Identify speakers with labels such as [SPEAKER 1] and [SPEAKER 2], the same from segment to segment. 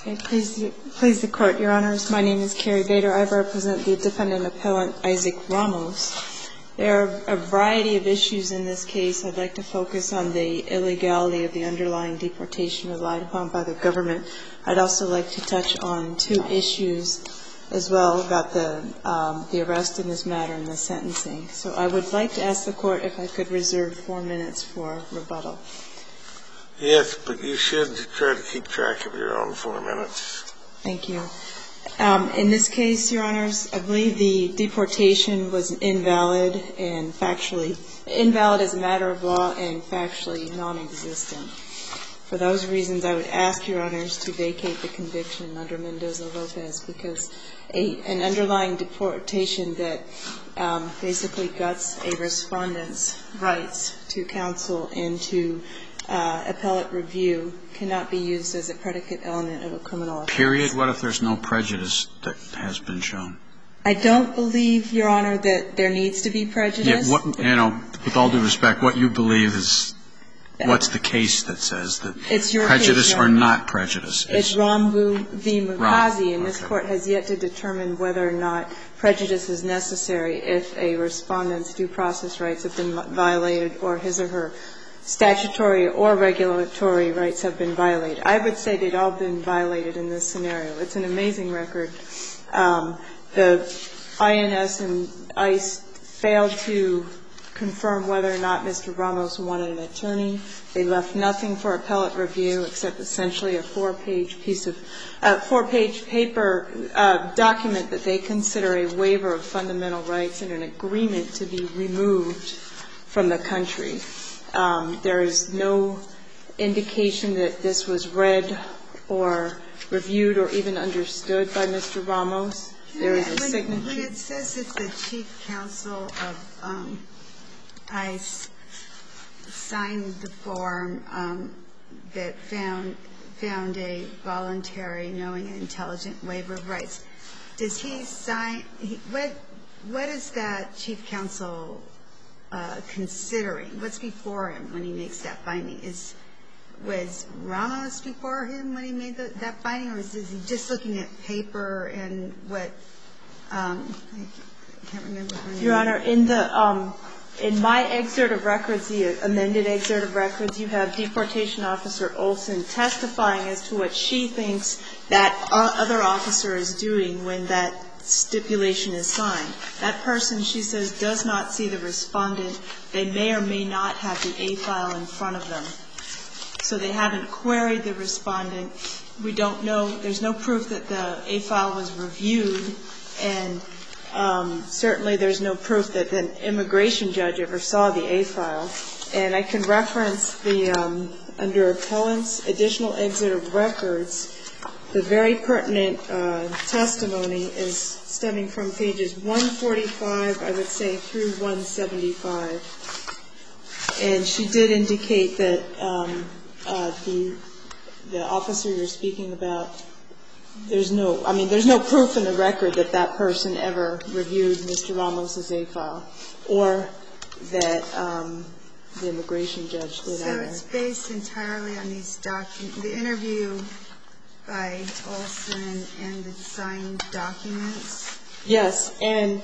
[SPEAKER 1] Okay, please the Court, Your Honors. My name is Carrie Bader. I represent the defendant appellant Isaac Ramos. There are a variety of issues in this case. I'd like to focus on the illegality of the underlying deportation relied upon by the government. I'd also like to touch on two issues as well about the arrest in this matter and the sentencing. So I would like to ask the Court if I could reserve 4 minutes for rebuttal.
[SPEAKER 2] Yes, but you should try to keep track of your own 4 minutes.
[SPEAKER 1] Thank you. In this case, Your Honors, I believe the deportation was invalid and factually invalid as a matter of law and factually non-existent. For those reasons, I would ask Your Honors to vacate the conviction under Mendoza-Lopez because an underlying deportation that basically guts a respondent's rights to counsel and to appellate review cannot be used as a predicate element of a criminal offense.
[SPEAKER 3] Period. What if there's no prejudice that has been shown?
[SPEAKER 1] I don't believe, Your Honor, that there needs to be prejudice.
[SPEAKER 3] Yeah, with all due respect, what you believe is what's the case that says that prejudice or not prejudice?
[SPEAKER 1] It's Rambu v. Mukazi, and this Court has yet to determine whether or not prejudice is necessary if a respondent's due process rights have been violated or his or her statutory or regulatory rights have been violated. I would say they'd all been violated in this scenario. It's an amazing record. The INS and ICE failed to confirm whether or not Mr. Ramos wanted an attorney. They left nothing for appellate review except essentially a 4-page paper document that they consider a waiver of fundamental rights and an agreement to be removed from the country. There is no indication that this was read or reviewed or even understood by Mr. Ramos. There is a signature.
[SPEAKER 4] When it says that the chief counsel of ICE signed the form that found a voluntary, knowing, and intelligent waiver of rights, does he sign what is that chief counsel considering? What's before him when he makes that finding? Was Ramos before him when he made that finding, or is he just looking at paper and what? I can't remember her name.
[SPEAKER 1] Your Honor, in my excerpt of records, the amended excerpt of records, you have Deportation Officer Olson testifying as to what she thinks that other officer is doing when that stipulation is signed. That person, she says, does not see the respondent. They may or may not have the A file in front of them. So they haven't queried the respondent. We don't know. There's no proof that the A file was reviewed, and certainly there's no proof that an immigration judge ever saw the A file. And I can reference the under appellant's additional excerpt of records. The very pertinent testimony is stemming from pages 145, I would say, through 175. And she did indicate that the officer you're speaking about, there's no proof in the record that that person ever reviewed Mr. Ramos's A file or that the immigration judge did either.
[SPEAKER 4] So it's based entirely on these documents, the interview by Olson and the signed documents?
[SPEAKER 1] Yes. And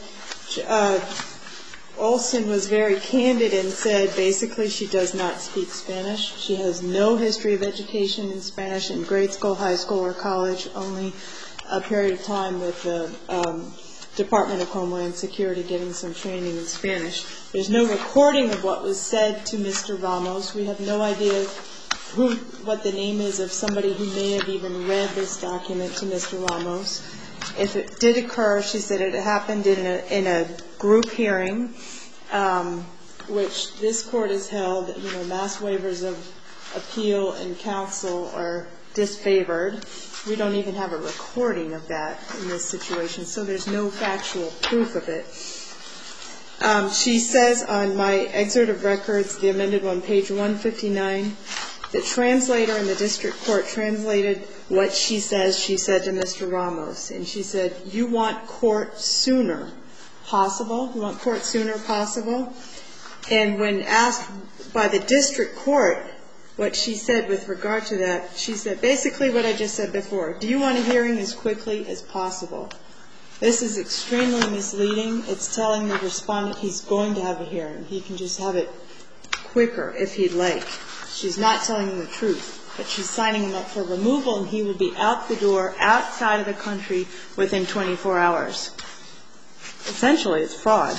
[SPEAKER 1] Olson was very candid and said basically she does not speak Spanish. She has no history of education in Spanish in grade school, high school, or college, only a period of time with the Department of Homeland Security getting some training in Spanish. There's no recording of what was said to Mr. Ramos. We have no idea what the name is of somebody who may have even read this document to Mr. Ramos. If it did occur, she said it happened in a group hearing, which this court has held, mass waivers of appeal and counsel are disfavored. We don't even have a recording of that in this situation, so there's no factual proof of it. She says on my excerpt of records, the amended one, page 159, the translator in the district court translated what she says she said to Mr. Ramos. And she said, you want court sooner possible? You want court sooner possible? And when asked by the district court what she said with regard to that, she said basically what I just said before. Do you want a hearing as quickly as possible? This is extremely misleading. It's telling the respondent he's going to have a hearing. He can just have it quicker if he'd like. She's not telling him the truth, but she's signing him up for removal, and he will be out the door, outside of the country, within 24 hours. Essentially, it's fraud.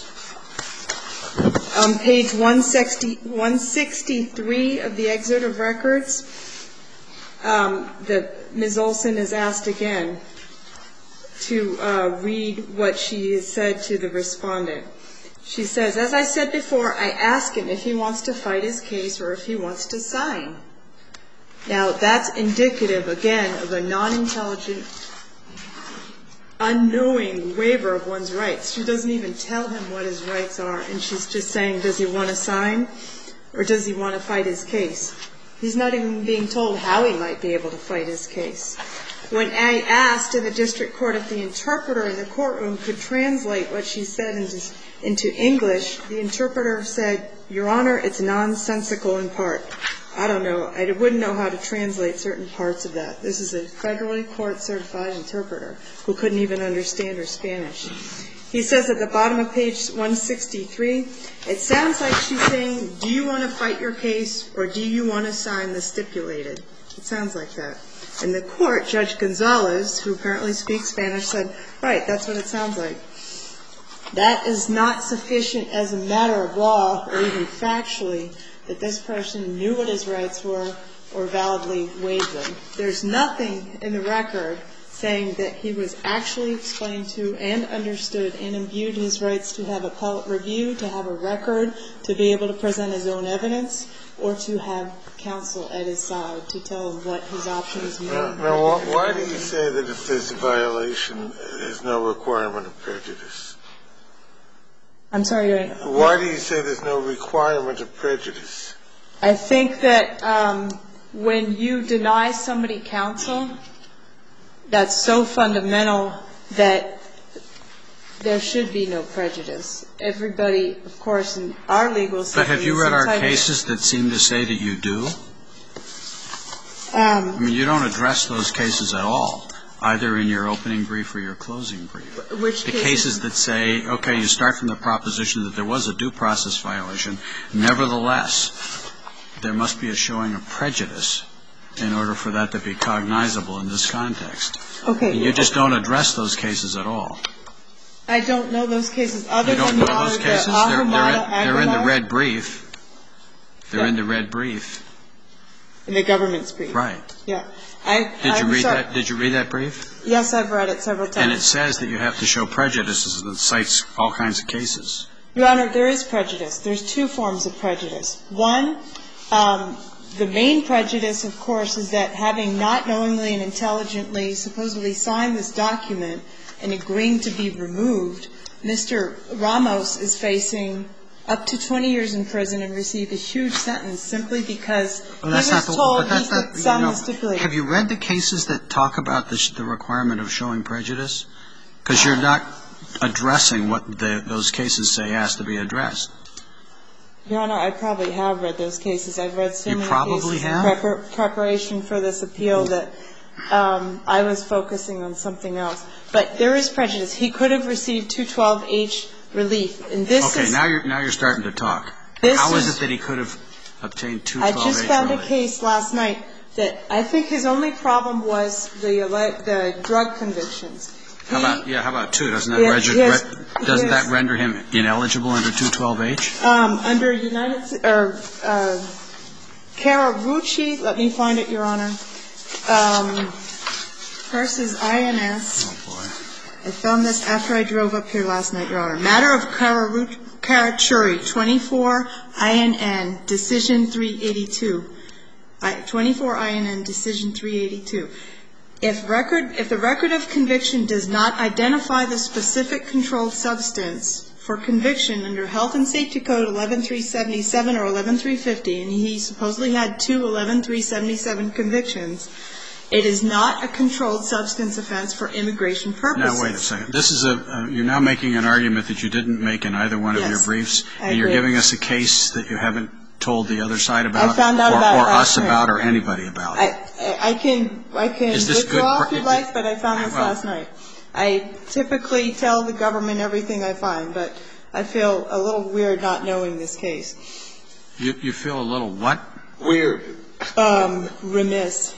[SPEAKER 1] On page 163 of the excerpt of records, Ms. Olson is asked again to read what she has said to the respondent. She says, as I said before, I ask him if he wants to fight his case or if he wants to sign. Now, that's indicative, again, of a non-intelligent, unknowing waiver of one's rights. She doesn't even tell him what his rights are, and she's just saying, does he want to sign or does he want to fight his case? He's not even being told how he might be able to fight his case. When I asked in the district court if the interpreter in the courtroom could translate what she said into English, the interpreter said, Your Honor, it's nonsensical in part. I don't know. I wouldn't know how to translate certain parts of that. This is a federally court-certified interpreter who couldn't even understand her Spanish. He says at the bottom of page 163, it sounds like she's saying, do you want to fight your case or do you want to sign the stipulated? It sounds like that. In the court, Judge Gonzalez, who apparently speaks Spanish, said, right, that's what it sounds like. That is not sufficient as a matter of law or even factually that this person knew what his rights were or validly waived them. There's nothing in the record saying that he was actually explained to and understood and imbued his rights to have appellate review, to have a record, to be able to present his own evidence, or to have counsel at his side to tell him what his options were.
[SPEAKER 2] Now, why do you say that if there's a violation, there's no requirement of prejudice?
[SPEAKER 1] I'm sorry, Your Honor.
[SPEAKER 2] Why do you say there's no requirement of prejudice?
[SPEAKER 1] I think that when you deny somebody counsel, that's so fundamental that there should be no prejudice. Everybody, of course, in our legal system...
[SPEAKER 3] But have you read our cases that seem to say that you do? I mean, you don't address those cases at all, either in your opening brief or your closing brief.
[SPEAKER 1] Which
[SPEAKER 3] the cases that say, okay, you start from the proposition that there was a due process violation. Nevertheless, there must be a showing of prejudice in order for that to be cognizable in this context.
[SPEAKER 1] Okay.
[SPEAKER 3] And you just don't address those cases at all.
[SPEAKER 1] I don't know those cases other
[SPEAKER 3] than
[SPEAKER 1] you don't know those cases?
[SPEAKER 3] They're in the red brief. They're in the red brief.
[SPEAKER 1] In the government's brief.
[SPEAKER 3] Right.
[SPEAKER 1] Yeah.
[SPEAKER 3] Did you read that brief?
[SPEAKER 1] Yes, I've read it several times.
[SPEAKER 3] And it says that you have to show prejudice, and it cites all kinds of cases.
[SPEAKER 1] Your Honor, there is prejudice. There's two forms of prejudice. One, the main prejudice, of course, is that having not knowingly and intelligently supposedly signed this document and agreeing to be removed, Mr. Ramos is facing up to 20 years in prison and received a huge sentence simply because he was told he could sign the stipulated.
[SPEAKER 3] Have you read the cases that talk about the requirement of showing prejudice? Because you're not addressing what those cases say has to be addressed.
[SPEAKER 1] Your Honor, I probably have read those cases. I've read so many cases.
[SPEAKER 3] You probably have?
[SPEAKER 1] In preparation for this appeal that I was focusing on something else. But there is prejudice. He could have received 212H relief. And this is...
[SPEAKER 3] Okay, now you're starting to talk. How is it that he could have obtained 212H relief?
[SPEAKER 1] I just found a case last night that I think his only problem was the drug convictions.
[SPEAKER 3] How about two? Doesn't that render him ineligible under 212H?
[SPEAKER 1] Under Cararucci, let me find it, Your Honor, versus INS.
[SPEAKER 3] Oh, boy.
[SPEAKER 1] I found this after I drove up here last night, Your Honor. Matter of Carachuri, 24 INN, Decision 382. 24 INN, Decision 382. If the record of conviction does not identify the specific controlled substance for conviction under Health and Safety Code 11377 or 11350, and he supposedly had two 11377 convictions, it is not a controlled substance offense for immigration purposes.
[SPEAKER 3] Now, wait a second. This is you're now making an argument that you didn't make in either one of your briefs.
[SPEAKER 1] I agree.
[SPEAKER 3] And you're giving us a case that you haven't told the other side about?
[SPEAKER 1] I found out about it
[SPEAKER 3] or
[SPEAKER 1] last
[SPEAKER 3] us
[SPEAKER 1] night.
[SPEAKER 3] about, or anybody about?
[SPEAKER 1] I can withdraw if you'd like, but I found this last night. I typically tell the government everything I find, but I feel a little weird not knowing this case.
[SPEAKER 3] You feel a little what?
[SPEAKER 2] Weird.
[SPEAKER 1] Remiss.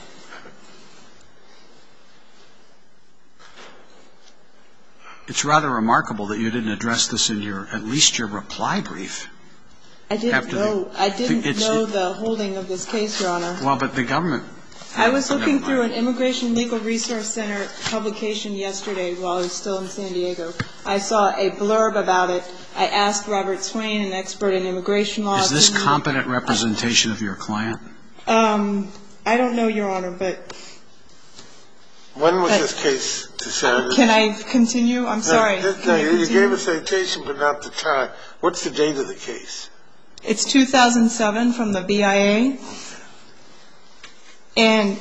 [SPEAKER 3] It's rather remarkable that you didn't address this in at least your reply brief.
[SPEAKER 1] I didn't know the holding of this case, Your Honor.
[SPEAKER 3] Well, but the government.
[SPEAKER 1] I was looking through an Immigration Legal Resource Center publication yesterday while I was still in San Diego. I saw a blurb about it. I asked Robert Swain, an expert in immigration law.
[SPEAKER 3] Is this competent representation of your client?
[SPEAKER 1] I don't know, Your Honor, but.
[SPEAKER 2] When was this case decided?
[SPEAKER 1] Can I continue? I'm sorry.
[SPEAKER 2] No, you gave a citation, but not the time. What's the date of the case?
[SPEAKER 1] It's 2007 from the BIA. And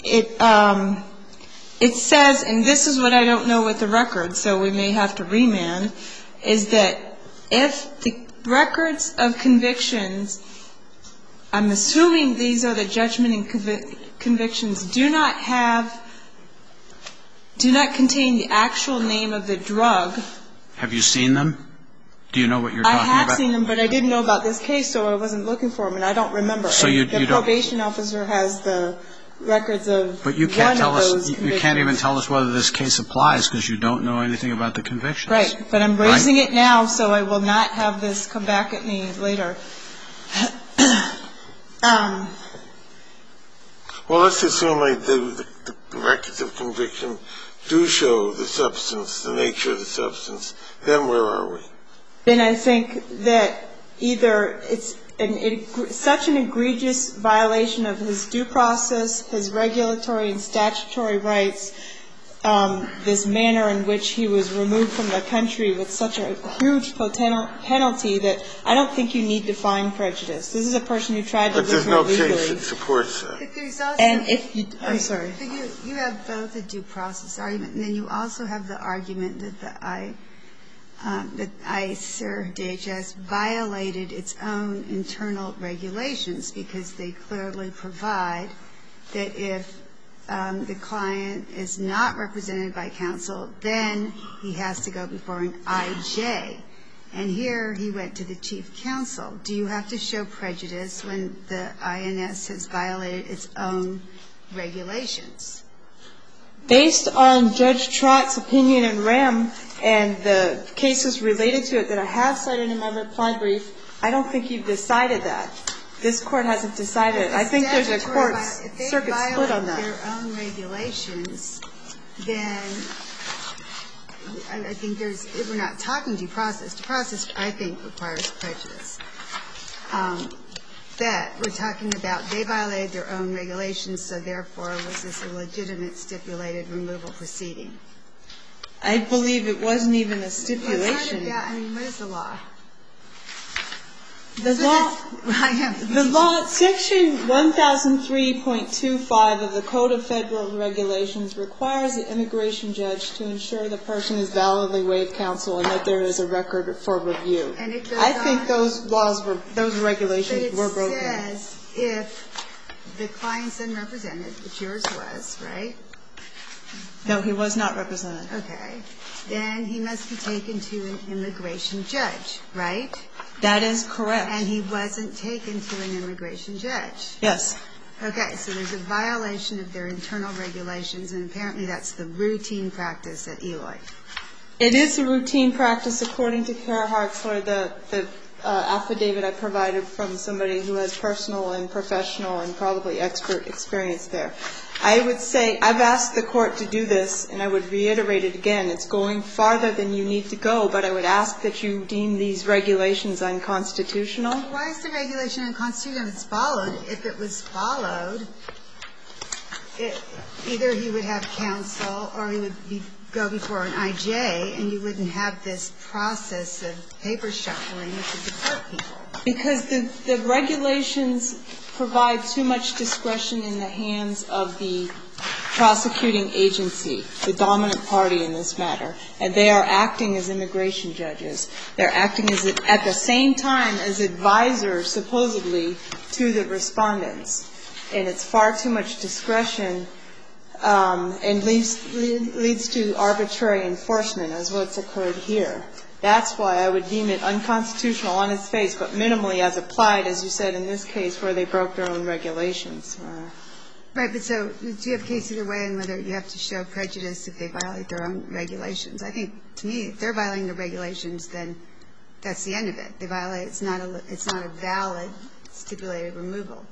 [SPEAKER 1] it says, and this is what I don't know with the record, so we may have to remand, is that if the records of convictions, I'm assuming these are the judgment and convictions, do not contain the actual name of the drug.
[SPEAKER 3] Have you seen them? Do you know what you're talking about?
[SPEAKER 1] I have seen them, but I didn't know about this case, so I wasn't looking for them, and I don't remember.
[SPEAKER 3] So
[SPEAKER 1] the probation officer has the records of
[SPEAKER 3] But you can't
[SPEAKER 1] one of those
[SPEAKER 3] convictions. You can't even tell us whether this case applies because you don't know anything about the convictions.
[SPEAKER 1] Right, but I'm raising it now, so I will not have this come back at me later.
[SPEAKER 2] Well, let's assume the records of conviction do show the substance, the nature of the substance. Then where are we?
[SPEAKER 1] Then I think that either it's such an egregious violation of his due process, his regulatory and statutory rights, this manner in which he was removed from the country with such a huge penalty that I don't think you need to find prejudice. This is a person who tried to live here legally.
[SPEAKER 2] But there's no case that supports that.
[SPEAKER 4] But there's also,
[SPEAKER 1] and if you, I'm sorry.
[SPEAKER 4] You have both a due process argument, and then you also have the argument that ICE or DHS violated its own internal regulations because they clearly provide that if the client is not represented by counsel, then he has to go before an IJ. And here he went to the chief counsel. Do you have to show prejudice when the INS has violated its own regulations?
[SPEAKER 1] Based on Judge Trott's opinion in Rem and the cases related to it that I have cited in my reply brief, I don't think you've decided that. This Court hasn't decided it. I think there's a court circuit split on that.
[SPEAKER 4] If they violate their own regulations, then I think if we're not talking due process, I think, requires prejudice. That we're talking about they violated their own regulations, so therefore was this a legitimate stipulated removal proceeding?
[SPEAKER 1] I believe it wasn't even a stipulation.
[SPEAKER 4] I mean, what is the law?
[SPEAKER 1] The law, Section 1003.25 of the Code of Federal Regulations requires the immigration judge to ensure the person is validly waived counsel and that there is a record for review. I think those regulations were broken.
[SPEAKER 4] But it says if the client's unrepresented, which yours was, right?
[SPEAKER 1] No, he was not represented.
[SPEAKER 4] Okay. Then he must be taken to an immigration judge, right?
[SPEAKER 1] That is correct.
[SPEAKER 4] And he wasn't taken to an immigration judge.
[SPEAKER 1] Yes.
[SPEAKER 4] Okay. So there's a violation of their internal regulations, and apparently that's the routine practice at Eloy.
[SPEAKER 1] It is a routine practice according to Kara Hartzler, the affidavit I provided from somebody who has personal and professional and probably expert experience there. I would say I've asked the Court to do this, and I would reiterate it again. It's going farther than you need to go, but I would ask that you deem these regulations unconstitutional.
[SPEAKER 4] Why is the regulation unconstitutional if it's followed? If it was followed, either he would have counsel or he would go before an IJ, and you wouldn't have this process of paper shuffling to deport people.
[SPEAKER 1] Because the regulations provide too much discretion in the hands of the prosecuting agency, the dominant party in this matter, and they are acting as immigration judges. They're acting as, at the same time as advisors, supposedly, to the respondents. And it's far too much discretion and leads to arbitrary enforcement, as what's occurred here. That's why I would deem it unconstitutional on its face, but minimally as applied, as you said in this case, where they broke their own regulations.
[SPEAKER 4] Right, but so do you have a case either way on whether you have to show prejudice if they violate their own regulations? I think, to me, if they're violating the regulations, then that's the end of it. They violate, it's not a valid stipulated removal.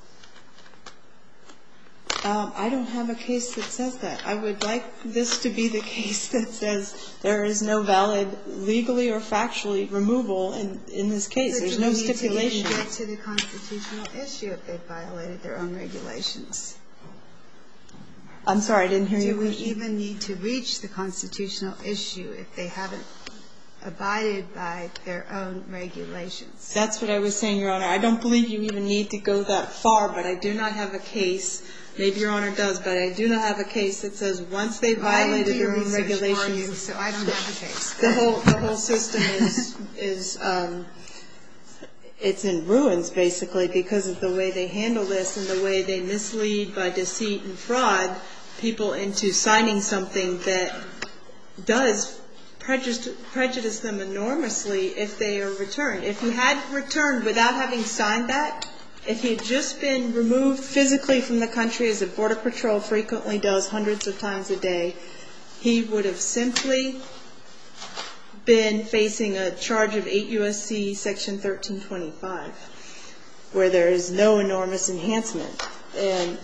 [SPEAKER 1] I don't have a case that says that. I would like this to be the case that says there is no valid legally or factually removal in this case. There's no stipulation.
[SPEAKER 4] But you need to get to the constitutional issue if they violated their own regulations.
[SPEAKER 1] I'm sorry, I didn't hear you.
[SPEAKER 4] Do we even need to reach the constitutional issue if they haven't abided by their own regulations?
[SPEAKER 1] That's what I was saying, Your Honor. I don't believe you even need to go that far, but I do not have a case. Maybe Your Honor does, but I do not have a case that says once they violated their own regulations.
[SPEAKER 4] So I don't have a case.
[SPEAKER 1] The whole system is it's in ruins, basically, because of the way they handle this and the way they mislead by deceit and fraud people into signing something that does prejudice them enormously if they are returned. If he had returned without having signed that, if he had just been removed physically from the country, as the Border Patrol frequently does hundreds of times a day, he would have simply been facing a charge of 8 U.S.C. Section 1325, where there is no enormous enhancement. And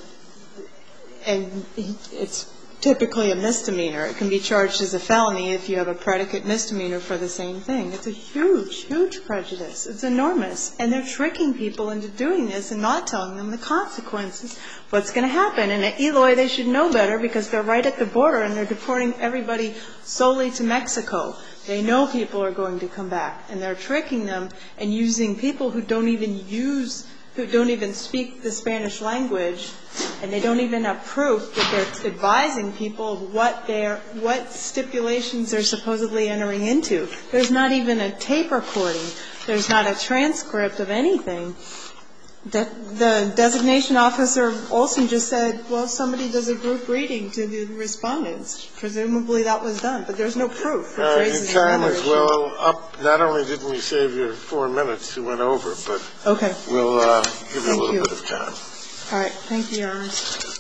[SPEAKER 1] it's typically a misdemeanor. It can be charged as a felony if you have a predicate misdemeanor for the same thing. It's a huge, huge prejudice. It's enormous. And they're tricking people into doing this and not telling them the consequences, what's going to happen. And at Eloy, they should know better because they're right at the border and they're deporting everybody solely to Mexico. They know people are going to come back. And they're tricking them and using people who don't even speak the Spanish language, and they don't even have proof that they're advising people of what stipulations they're supposedly entering into. There's not even a tape recording. There's not a transcript of anything. The designation officer, Olson, just said, well, somebody does a group reading to the respondents. Presumably that was done, but there's no proof.
[SPEAKER 2] Your time is well up. Not only didn't we save you 4 minutes, you went over, but
[SPEAKER 1] okay.
[SPEAKER 2] We'll give you a little bit of time.
[SPEAKER 1] All right. Thank you, Your Honor.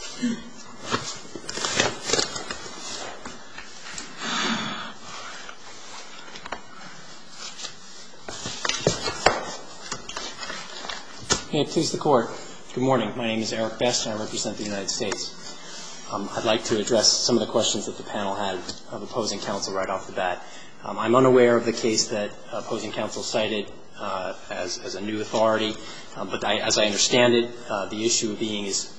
[SPEAKER 5] May it please the Court. Good morning. My name is Eric Best, and I represent the United States. I'd like to address some of the questions that the panel had of opposing counsel right off the bat. I'm unaware of the case that opposing counsel cited as a new authority, but as I understand it, the issue being is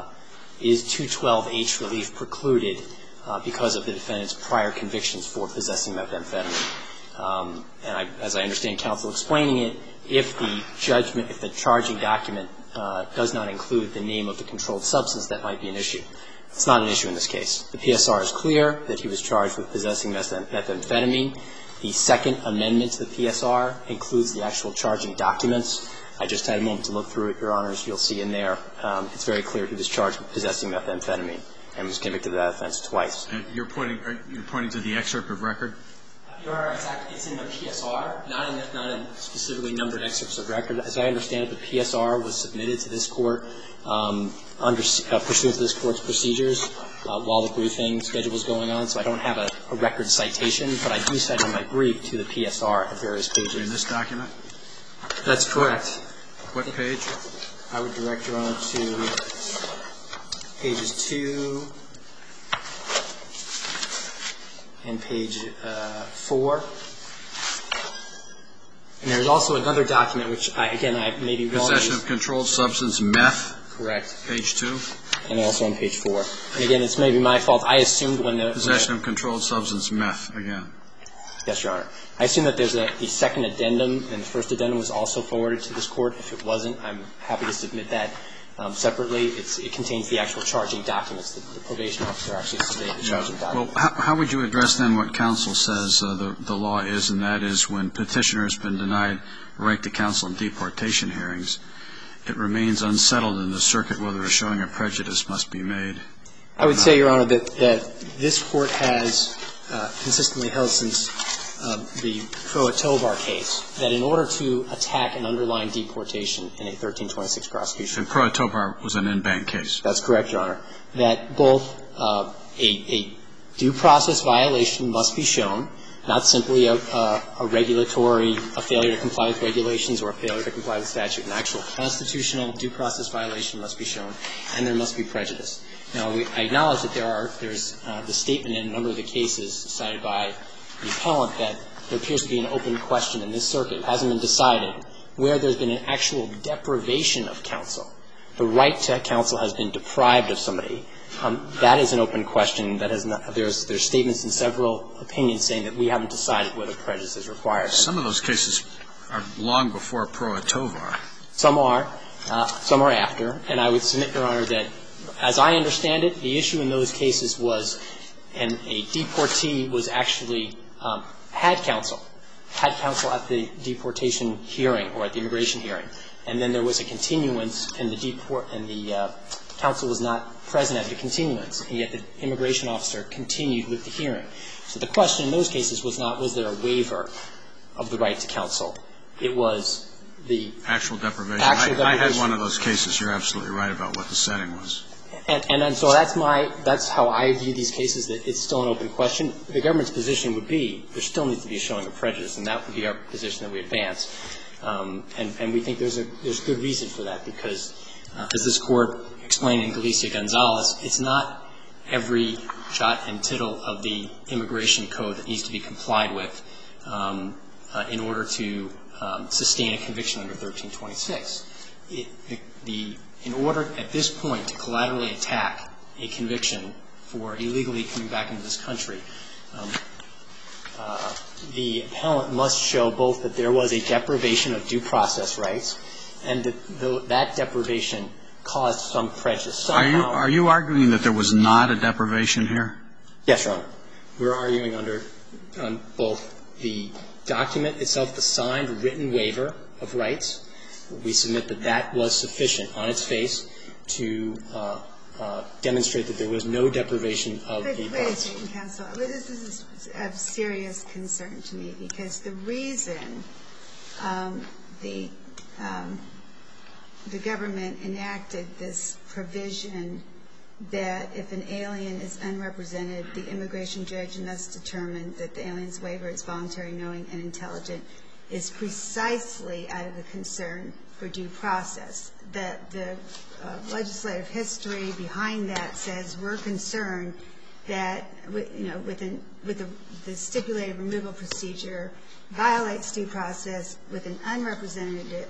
[SPEAKER 5] 212H relief precluded because of the defendant's prior convictions for possessing methamphetamine. And as I understand counsel explaining it, if the charging document does not include the name of the controlled substance, that might be an issue. It's not an issue in this case. The PSR is clear that he was charged with possessing methamphetamine. The second amendment to the PSR includes the actual charging documents. I just had a moment to look through it, Your Honors. You'll see in there it's very clear he was charged with possessing methamphetamine and was convicted of that offense twice.
[SPEAKER 3] And you're pointing to the excerpt of record?
[SPEAKER 5] Your Honor, it's in the PSR, not in specifically numbered excerpts of record. As I understand it, the PSR was submitted to this Court pursuant to this Court's procedures while the briefing schedule was going on, so I don't have a record citation, but I do cite in my brief to the PSR at various pages.
[SPEAKER 3] In this document?
[SPEAKER 5] That's correct.
[SPEAKER 3] What page?
[SPEAKER 5] I would direct Your Honor to pages 2 and page 4. And there's also another document which, I may be wrong.
[SPEAKER 3] Possession of controlled substance, meth.
[SPEAKER 5] Correct.
[SPEAKER 3] Page 2.
[SPEAKER 5] And also on page 4. And again, it's maybe my fault. I assumed when the
[SPEAKER 3] Possession of controlled substance, meth, again.
[SPEAKER 5] Yes, Your Honor. I assume that there's the second addendum, and the first addendum was also forwarded to this Court. If it wasn't, I'm happy to submit that. separately. It contains the actual charging documents. The probation officer actually submitted the charging documents.
[SPEAKER 3] Well, how would you address then what counsel says the law is, and that is when petitioner has been denied right to counsel in deportation hearings, it remains unsettled in the circuit whether a showing of prejudice must be made?
[SPEAKER 5] I would say, Your Honor, that this Court has consistently held since the Proa Tovar case that in order to attack an underlying deportation in a 1326 prosecution.
[SPEAKER 3] And Proa Tovar was an in-bank case.
[SPEAKER 5] That's correct, Your Honor. That both a due process violation must be shown, not simply a failure to comply with regulations or a failure to comply with statute. An actual constitutional due process violation must be shown, and there must be prejudice. Now, I acknowledge that there's the statement in a number of the cases cited by the appellant that there appears to be an open question in this circuit. It hasn't been decided where there's been an actual deprivation of counsel. The right to counsel has been deprived of somebody. That is an open question. That has not. There's statements in several opinions saying that we haven't decided whether prejudice is required.
[SPEAKER 3] Some of those cases are long before Proa Tovar.
[SPEAKER 5] Some are after. And I would submit, Your Honor, that as I understand it, the issue in those cases was a deportee was actually had counsel at the deportation hearing or at the immigration hearing, and then there was a continuance, and the counsel was not present at the continuance, and yet the immigration officer continued with the hearing. So the question in those cases was not was there a waiver of the right to counsel. It was the
[SPEAKER 3] actual deprivation. I had one of those cases. You're absolutely right about what the setting was.
[SPEAKER 5] And so that's how I view these cases, that it's still an open question. The government's position would be there still needs to be a showing of prejudice, and that would be our position that we advance. And we think there's good reason for that, because as this Court explained in Galicia-Gonzalez, it's not every jot and tittle of the immigration code that needs to be complied with in order to sustain a conviction under 1326. In order at this point to collaterally attack a conviction for illegally coming back into this country, the appellant must show both that there was a deprivation of due process rights and that that deprivation caused some prejudice.
[SPEAKER 3] Are you arguing that there was not a deprivation here?
[SPEAKER 5] Yes, Your Honor. We're arguing on both the document itself, the signed written waiver of rights. We submit that that was sufficient on its face to demonstrate that there was no deprivation of the process.
[SPEAKER 4] Wait a second, counsel. This is of serious concern to me, because the reason the government enacted this provision that if an alien is unrepresented, the immigration judge must determine that the alien's waiver is voluntary, knowing, and intelligent is precisely out of the concern for due process. That the legislative history behind that says we're concerned that, with the stipulated removal procedure violates due process with an unrepresented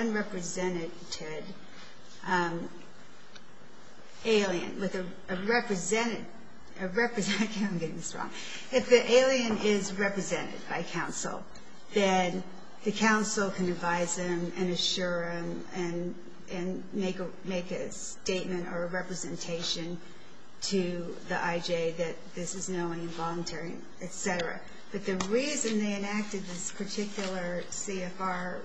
[SPEAKER 4] alien, with a represented, I'm getting this wrong. If the alien is represented by counsel, then the counsel can advise him and assure him and make a statement or a representation to the IJ that this is knowing and voluntary, et cetera. But the reason they enacted this particular CFR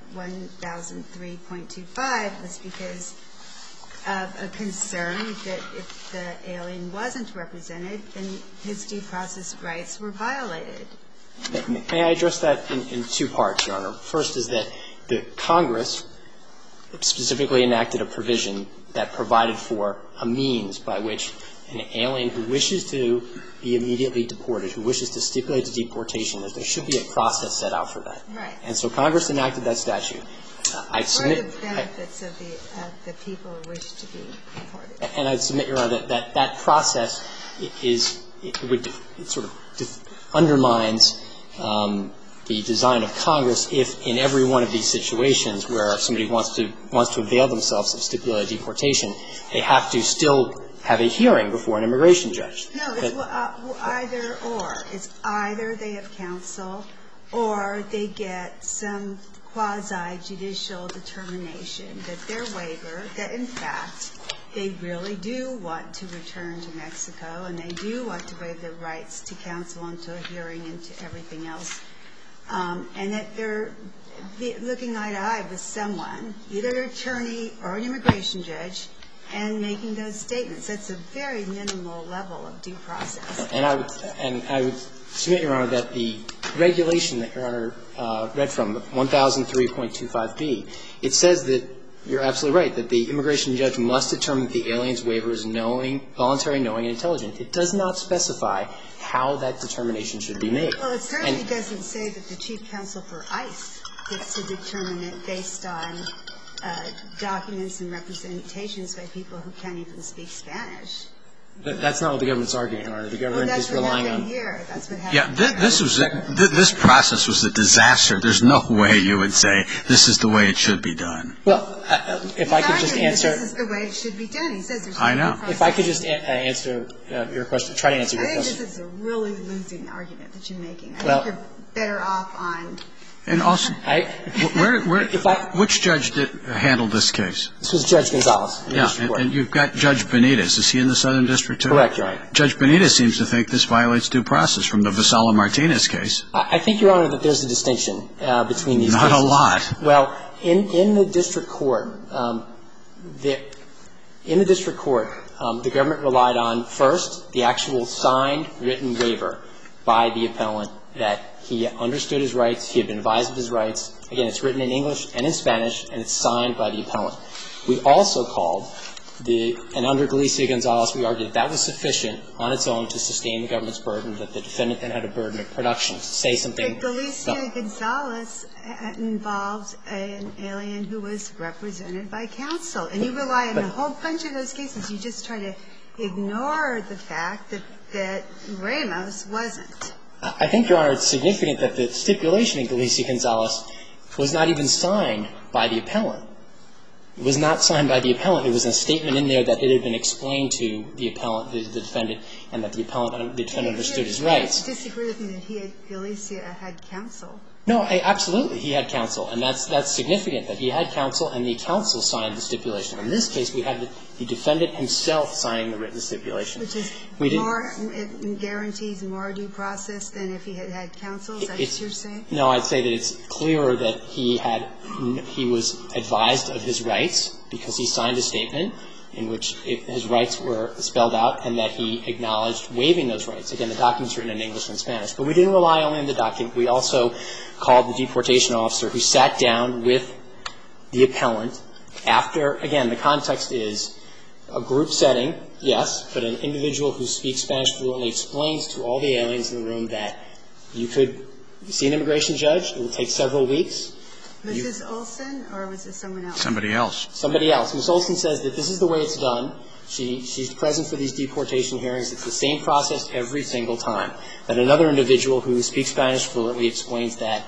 [SPEAKER 4] 1003.25 was because of a concern that if the alien wasn't represented, then his due process rights were violated.
[SPEAKER 5] May I address that in two parts, Your Honor? First is that the Congress specifically enacted a provision that provided for a means by which an alien who wishes to be immediately deported, who wishes to stipulate the deportation, that there should be a process set out for that.
[SPEAKER 4] Right.
[SPEAKER 5] And so Congress enacted that statute. I submit
[SPEAKER 4] the benefits of the people who wish to be deported.
[SPEAKER 5] And I submit, Your Honor, that that process is, it sort of undermines the design of Congress if in every one of these situations where somebody wants to avail themselves of stipulated deportation, they have to still have a hearing before an immigration judge.
[SPEAKER 4] No, it's either or. It's either they have counsel or they get some quasi-judicial determination that their waiver, that in fact they really do want to return to Mexico and they do want to waive their rights to counsel and to a hearing and to everything else, and that they're looking eye to eye with someone, either an attorney or an immigration judge, and making those statements. That's a very minimal level of due process.
[SPEAKER 5] And I would submit, Your Honor, that the regulation that Your Honor read from, 1003.25b, it says that you're absolutely right, that the immigration judge must determine that the alien's waiver is voluntary, knowing, and intelligent. It does not specify how that determination should be made.
[SPEAKER 4] Well, it certainly doesn't say that the chief counsel for ICE gets to determine it based on documents and representations by people who can't even speak Spanish.
[SPEAKER 5] That's not what the government's arguing, Your Honor. The government is relying on.
[SPEAKER 4] That's what happened
[SPEAKER 3] here. Yeah, this process was a disaster. There's no way you would say this is the way it should be done.
[SPEAKER 5] Well, if I could just answer.
[SPEAKER 4] This is the way it should be done. He says there's no
[SPEAKER 3] I know.
[SPEAKER 5] If I could just answer your question, try to answer your question.
[SPEAKER 4] I think this is a really losing argument that you're making. I
[SPEAKER 5] Well,
[SPEAKER 4] think you're better off on.
[SPEAKER 3] And also, which judge handled this case?
[SPEAKER 5] This was Judge Gonzalez.
[SPEAKER 3] Yeah, and you've got Judge Benitez. Is he in the Southern District, too?
[SPEAKER 5] Correct, Your Honor.
[SPEAKER 3] Judge Benitez seems to think this violates due process from the Vassallo-Martinez case.
[SPEAKER 5] I think, Your Honor, that there's a distinction between these cases.
[SPEAKER 3] Not a lot.
[SPEAKER 5] Well, in the district court, the government relied on, first, the actual signed written waiver by the appellant that he understood his rights, he had been advised of his rights. Again, it's written in English and in Spanish, and it's signed by the appellant. We also called and under Galicia-Gonzalez, we argued that was sufficient on its own to sustain the government's burden, that the defendant then had a burden of production to say something.
[SPEAKER 4] But Galicia-Gonzalez involved an alien who was represented by counsel. And you rely on a whole bunch of those cases. You just try to ignore the fact that Ramos wasn't.
[SPEAKER 5] I think, Your Honor, it's significant that the stipulation in Galicia-Gonzalez was not even signed by the appellant. It was not signed by the appellant. There was a statement in there that it had been explained to the appellant, the defendant, and that the defendant understood his rights.
[SPEAKER 4] Do you disagree with me that Galicia had counsel?
[SPEAKER 5] No, absolutely. He had counsel. And that's significant, that he had counsel and the counsel signed the stipulation. In this case, we had the defendant himself signing the written stipulation.
[SPEAKER 4] Which is it guarantees more due process than if he had had counsel? Is that what you're saying?
[SPEAKER 5] No, I'd say that it's clearer that he was advised of his rights because he signed a statement in which his rights were spelled out and that he acknowledged waiving those rights. Again, the document's written in English and Spanish. But we didn't rely only on the document. We also called the deportation officer who sat down with the appellant after, again, the context is a group setting, yes, but an individual who speaks Spanish fluently explains to all the aliens in the room that you could see an immigration judge. It would take several weeks.
[SPEAKER 4] Was this Olson or was this someone else?
[SPEAKER 3] Somebody else.
[SPEAKER 5] Somebody else. Ms. Olson says that this is the way it's done. She's present for these deportation hearings. It's the same process every single time. That another individual who speaks Spanish fluently explains that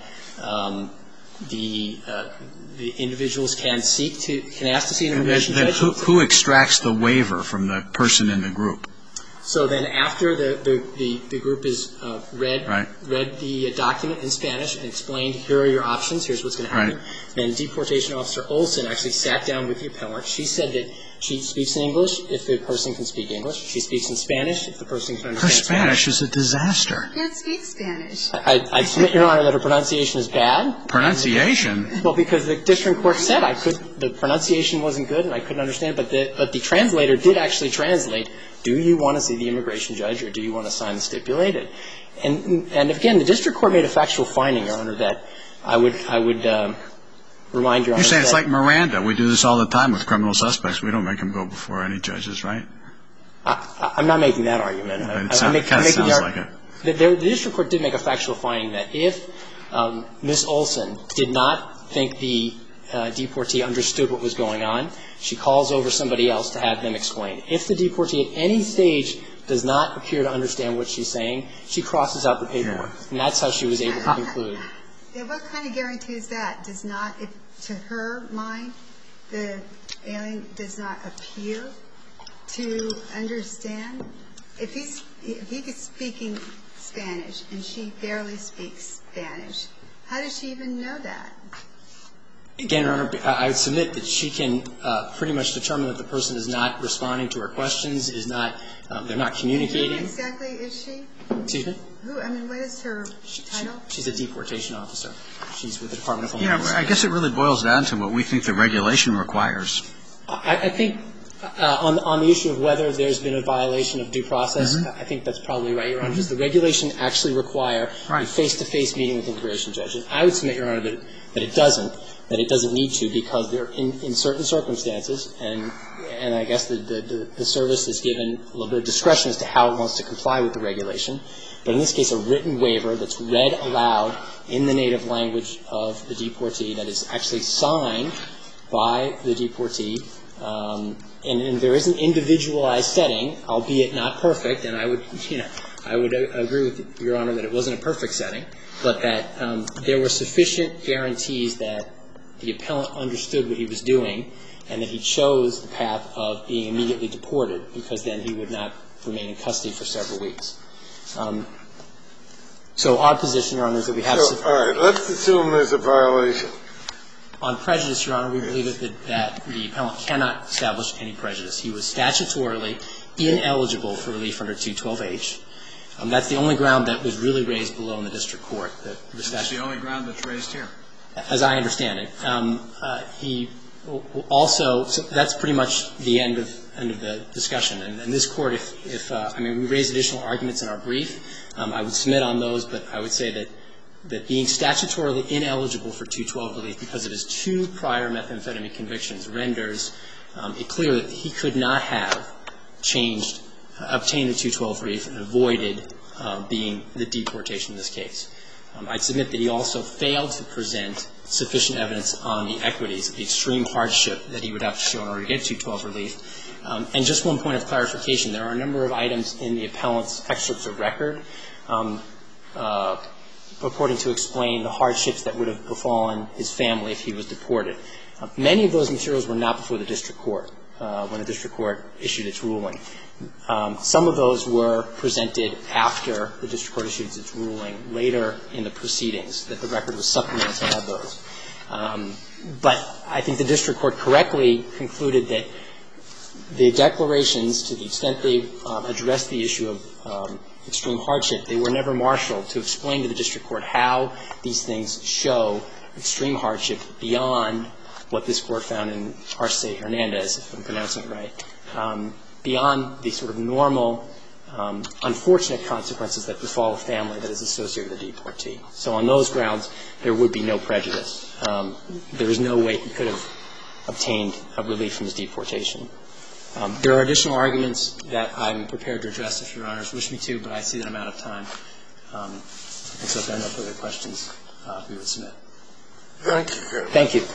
[SPEAKER 5] the individuals can ask to see an immigration judge.
[SPEAKER 3] Who extracts the waiver from the person in the group?
[SPEAKER 5] So then after the group has read the document in Spanish and explained, here are your options, here's what's going to happen, then deportation officer Olson actually sat down with the appellant. She said that she speaks in English if the person can speak English. She speaks in Spanish if the person can understand Spanish.
[SPEAKER 3] Her Spanish is a disaster.
[SPEAKER 4] She can't speak Spanish.
[SPEAKER 5] I submit, Your Honor, that her pronunciation is bad.
[SPEAKER 3] Pronunciation?
[SPEAKER 5] Well, because the district court said the pronunciation wasn't good and I couldn't understand, but the translator did actually translate, do you want to see the immigration judge or do you want to sign the stipulated? And again, the district court made a factual finding, Your Honor, that I would remind Your Honor.
[SPEAKER 3] You're saying it's like Miranda. We do this all the time with criminal suspects. We don't make them go before any judges, right?
[SPEAKER 5] I'm not making that argument.
[SPEAKER 3] It kind of sounds like it.
[SPEAKER 5] The district court did make a factual finding that if Ms. Olson did not think the deportee understood what was going on, she calls over somebody else to have them explain. If the deportee at any stage does not appear to understand what she's saying, she crosses out the paperwork. Yeah. And that's how she was able to conclude.
[SPEAKER 4] What kind of guarantee is that? Does not, to her mind, the alien does not appear to understand? If he's speaking Spanish and she barely speaks Spanish, how does she even know that?
[SPEAKER 5] Again, Your Honor, I would submit that she can pretty much determine that the person is not responding to her questions, is not, they're not communicating.
[SPEAKER 4] Who exactly is she?
[SPEAKER 5] Excuse me?
[SPEAKER 4] What is her title?
[SPEAKER 5] She's a deportation officer. She's with the Department of Homeland Security.
[SPEAKER 3] I guess it really boils down to what we think the regulation requires.
[SPEAKER 5] I think on the issue of whether there's been a violation of due process, I think that's probably right, Your Honor. Does the regulation actually require a face-to-face meeting with immigration judges? I would submit, Your Honor, that it doesn't need to, because they're in certain circumstances, and I guess the service is given a little bit of discretion as to how it wants to comply with the regulation. But in this case, a written waiver that's read aloud in the native language of the deportee that is actually signed by the deportee, and there is an individualized setting, albeit not perfect, and I would agree with Your Honor that it wasn't a perfect setting, but that there were sufficient guarantees that the appellant understood what he was doing and that he chose the path of being immediately deported, because then he would not remain in custody for several weeks. So our position, Your Honor, is that we have to...
[SPEAKER 2] All right. Let's assume there's a violation.
[SPEAKER 5] On prejudice, Your Honor, we believe that the appellant cannot establish any prejudice. He was statutorily ineligible for relief under 212H. That's the only ground that was really raised below in the district court.
[SPEAKER 3] That's the only ground that's raised here.
[SPEAKER 5] As I understand it. He also, so that's pretty much the end of the discussion. And this Court, we raised additional arguments in our brief. I would submit on those, but I would say that being statutorily ineligible for 212 relief because of his 2 prior methamphetamine convictions renders it clear that he could not have obtained the 212 relief and avoided being the deportation in this case. I'd submit that he also failed to present sufficient evidence on the equities, the extreme hardship that he would have to show in order to get 212 relief. And just one point of clarification, there are a number of items in the appellant's excerpts of record purporting to explain the hardships that would have befallen his family if he was deported. Many of those materials were not before the district court when the district court issued its ruling. Some of those were presented after the district court issued its ruling later in the proceedings, that the record was supplemented to have those. But I think the district court correctly concluded that the declarations, to the extent they addressed the issue of extreme hardship, they were never marshaled to explain to the district court how these things show extreme hardship beyond what this Court found in Arce Hernandez, if I'm pronouncing it right, beyond the sort of normal, unfortunate consequences that befall a family that is associated with a deportee. So on those grounds, there would be no prejudice. There is no way he could have obtained a relief from his deportation. There are additional arguments that I'm prepared to address if Your Honors wish me to, but I see that I'm out of time. And so if there are no further questions, we would submit.
[SPEAKER 2] Thank you.
[SPEAKER 5] Thank you.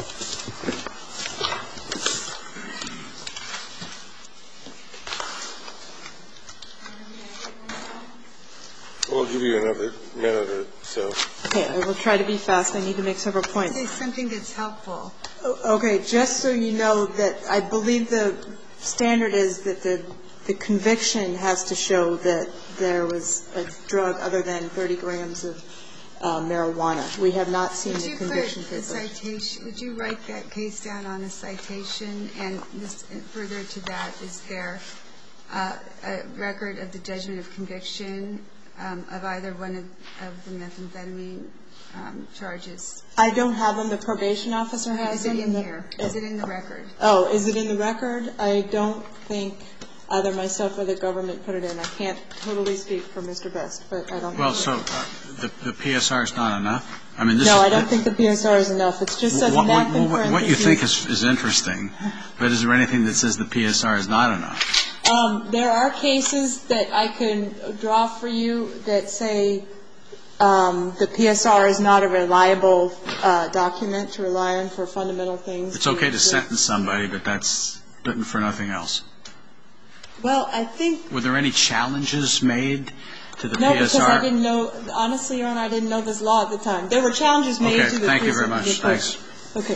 [SPEAKER 2] We'll give you another minute or so.
[SPEAKER 1] Okay, I will try to be fast. I need to make several points.
[SPEAKER 4] Say something that's helpful.
[SPEAKER 1] Okay, just so you know that I believe the standard is that the conviction has to show that there was a drug other than 30 grams of marijuana. We have not seen the conviction papers.
[SPEAKER 4] Would you write that case down on a citation? And further to that, is there a record of the judgment of conviction of either one of the methamphetamine charges?
[SPEAKER 1] I don't have them. The probation officer has them.
[SPEAKER 4] Is it in here? Is it in the record?
[SPEAKER 1] Oh, is it in the record? I don't think either myself or the government put it in. I can't totally speak for Mr. Best, but I don't know.
[SPEAKER 3] Well, so the PSR is not enough? I mean,
[SPEAKER 1] no, I don't think the PSR is enough. It's just says meth in parentheses.
[SPEAKER 3] What you think is interesting, but is there anything that says the PSR is not enough?
[SPEAKER 1] There are cases that I can draw for you that say the PSR is not a reliable document to rely on for fundamental things.
[SPEAKER 3] It's okay to sentence somebody, but that's written for nothing else.
[SPEAKER 1] Well, I think...
[SPEAKER 3] Were there any challenges made to the PSR?
[SPEAKER 1] No, because I didn't know. Honestly, Your Honor, I didn't know this law at the time. There were challenges made to the PSR.
[SPEAKER 3] Okay, thank you very much. Thanks.
[SPEAKER 1] Okay.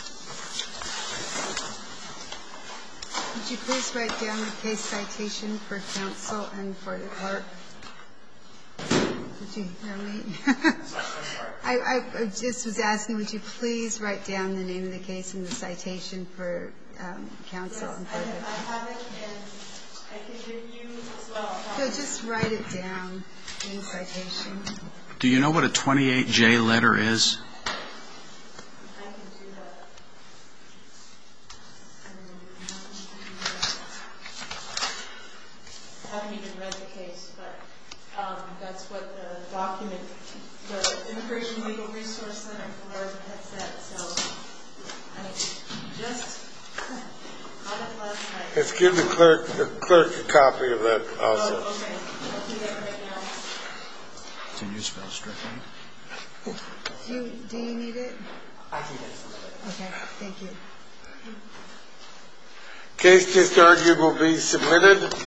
[SPEAKER 4] Would you please write down the case citation for counsel and for the clerk? Would Did you hear me? I just was asking, would you please write down the name of the case and the citation for counsel?
[SPEAKER 1] Yes, I have it, and I can give you as well.
[SPEAKER 4] So just write it down in the citation.
[SPEAKER 3] Do you know what a 28J letter is?
[SPEAKER 1] I can do that. I haven't even read the case, but that's what the document, the Immigration Legal Resource Center for had said. So I just got it last night.
[SPEAKER 2] Let's give the clerk a copy of that also.
[SPEAKER 1] Oh, okay. I'll do that right now.
[SPEAKER 3] Can you spell Strickland?
[SPEAKER 4] Do you need it?
[SPEAKER 5] I can get some of it.
[SPEAKER 4] Okay, thank you.
[SPEAKER 2] Case just argued will be submitted.